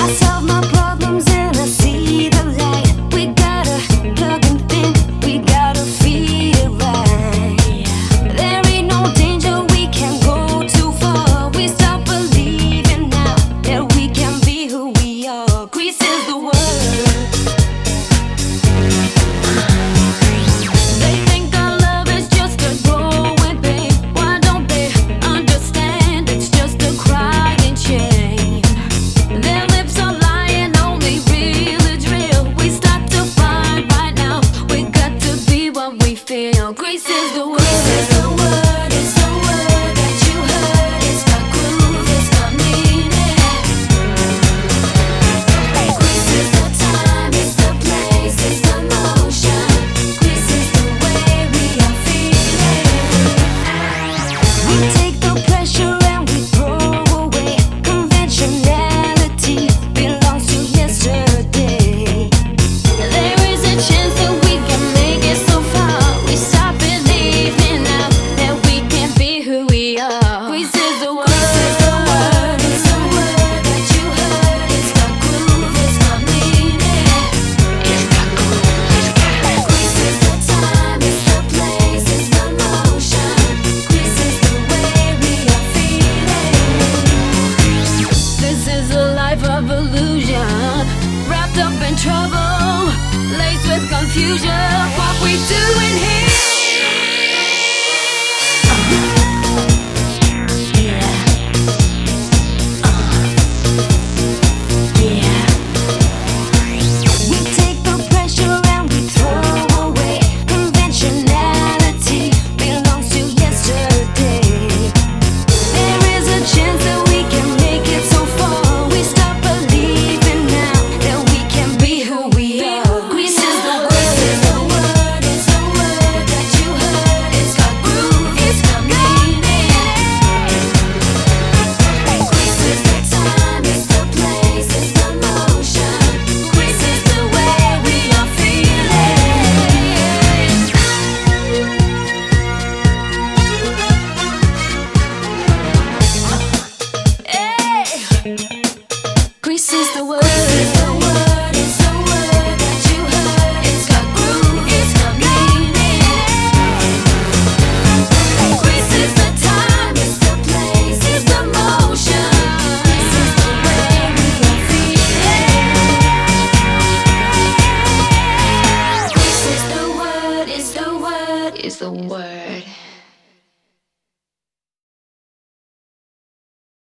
solve my problems and I see the light. We gotta plug and think, we gotta feed it right. There ain't no danger, we can go too far. We stop believing now that we can be who we are. Greece is the word. They think our love is just a growing pain. Why don't they understand it's just a crying shame? Their lips are lying, only real is real. We start to find right now, we got to be what we feel. Greece is the word. Greece is the word, it's the word that you heard. It's got groove, it's got meaning. Greece is the time, it's the place, it's the motion. Greece is the way we are feeling. We take the pressure and we throw away. Conventionality belongs to yesterday. There is a chance that we can make it so far. We stop believing now that we can be who we are. Greece is the word. It's the word that you heard. It's got groove, it's got meaning. It's got groove, it's got. Greece is the time, it's the place, it's the motion. Greece is the way we are feeling. This is a life of illusion, wrapped up in trouble, laced with confusion. What we doing here? We take the pressure and we throw away. Conventionality belongs to yesterday. There is a chance that we can make it so far. We stop believing now that we can be who we are. Greece is the word. It's the word that you heard. It's got groove, it's got meaning. Greece is the time, it's the place, it's the motion. Greece is the way we are feeling. Hey. Greece is the word. It's the word that you heard. It's got groove, it's got meaning. Greece is the time, it's the place, it's the motion. Greece is the way we are feeling. Greece is the word, it's the word, it's the word.